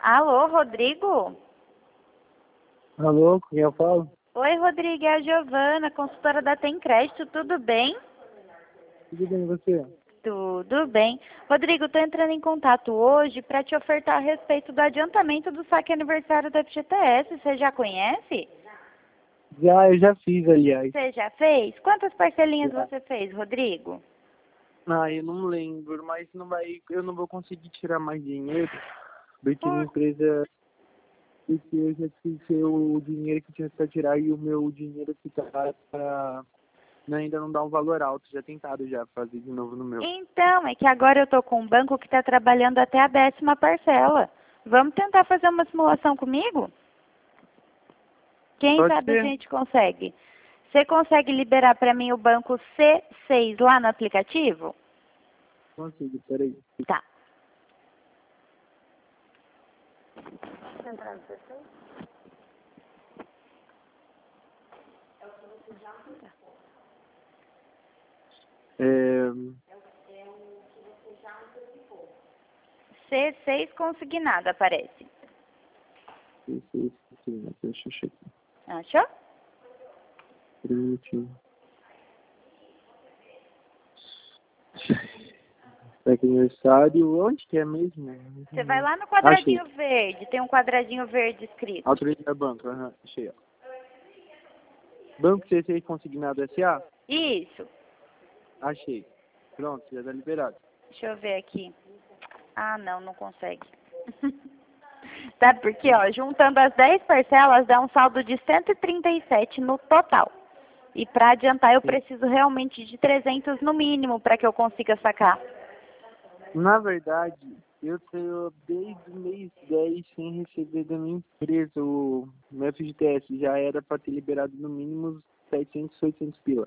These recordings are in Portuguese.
Alô, Rodrigo? Alô, quem eu falo? Oi, Rodrigo, é a Giovana, consultora da Tem Crédito, tudo bem? Tudo bem, e você? Tudo bem. Rodrigo, estou entrando em contato hoje para te ofertar a respeito do adiantamento do saque aniversário da FGTS. Você já conhece? Eu já fiz, aliás. Você já fez? Quantas parcelinhas Já. você fez, Rodrigo? Eu não lembro, mas eu não vou conseguir tirar mais dinheiro, porque minha Por... empresa, porque eu já fiz o dinheiro que tinha para tirar e o meu dinheiro que tá para ainda não dá um valor alto. Já tentado já fazer de novo no meu. Então, é que agora eu estou com um banco que está trabalhando até a 10ª parcela. Vamos tentar fazer uma simulação comigo? Quem Pode sabe a ser? gente consegue. Você consegue liberar para mim o banco C6 lá no aplicativo? Consigo, peraí. Tá. É, C6 consignado aparece. deixa eu checar. Achou? Um minutinho. Aniversário, onde que é mesmo? Você vai lá no quadradinho verde, tem um quadradinho verde escrito. Autorizar banco, achei, ó. Banco C6 Consignado SA? Isso. Achei. Pronto, já tá liberado. Deixa eu ver aqui. Ah, não consegue. Tá, porque, ó, juntando as 10 parcelas dá um saldo de 137 no total. E para adiantar eu preciso realmente de 300 no mínimo para que eu consiga sacar. Na verdade, eu tenho desde o mês 10 sem receber da minha empresa o meu FGTS. Já era para ter liberado no mínimo uns 700, 800 pila.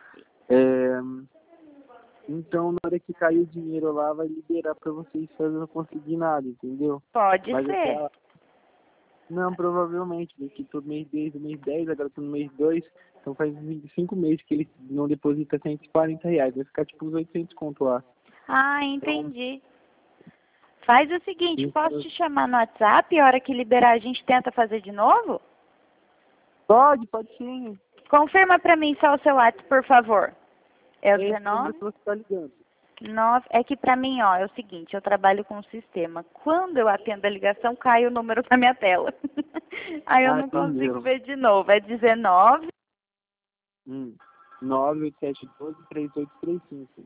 Então, na hora que cair o dinheiro lá, vai liberar para vocês fazerem consignado, entendeu? Pode Mas ser. até não, provavelmente, porque todo mês desde o mês 10, agora tô no mês 2, então faz 25 meses que ele não deposita R$ 140, vai ficar tipo uns 800 conto lá. Ah, entendi. Faz o seguinte, posso Então, te chamar no WhatsApp e a hora que liberar a gente tenta fazer de novo? pode sim. Confirma para mim só o seu WhatsApp, por favor. É o Esse número 19? que você tá ligando. É que para mim, ó, é o seguinte, eu trabalho com um sistema. Quando eu atendo a ligação, cai o número na minha tela. Aí eu não consigo Entendeu. ver de novo. É 19 987123835.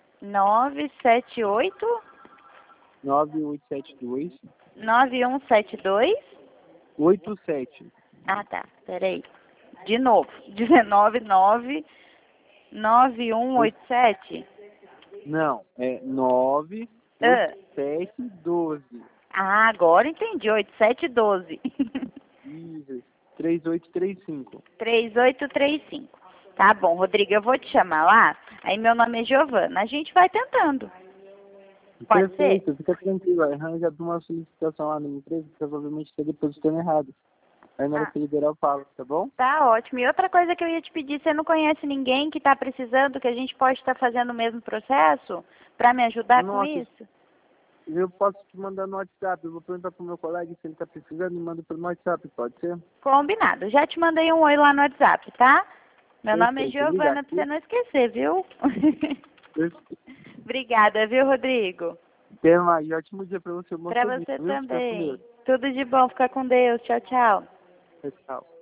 978 9872 9172. 87. Ah, tá. Peraí. De novo. 199 9187. Não, é Ah, 98712. agora entendi. 8712. Isso, 3835. 3835. Tá bom, Rodrigo, eu vou te chamar lá. Aí meu nome é Giovana. A gente vai tentando. Pode ser? Perfeito, fica tranquilo. Já de uma solicitação lá na minha empresa, provavelmente está depositando errado. Aí na hora Ah, que liberar eu falo, tá bom? tá ótimo. E outra coisa que eu ia te pedir, você não conhece ninguém que está precisando, que a gente pode estar fazendo o mesmo processo? Para me ajudar com Nossa, isso? eu posso te mandar no WhatsApp. Eu vou perguntar pro meu colega se ele tá precisando, me manda pelo WhatsApp, pode ser? Combinado. Já te mandei um oi lá no WhatsApp, tá? Meu nome é Perfeito, obrigado. Giovana, pra você não esquecer, viu? Perfeito. Obrigada, viu, Rodrigo? Até mais, ótimo dia pra você, bom Pra dia, você viu? Fica com Deus. também. Tudo de bom. Fica com Deus. Tchau, tchau. Tchau.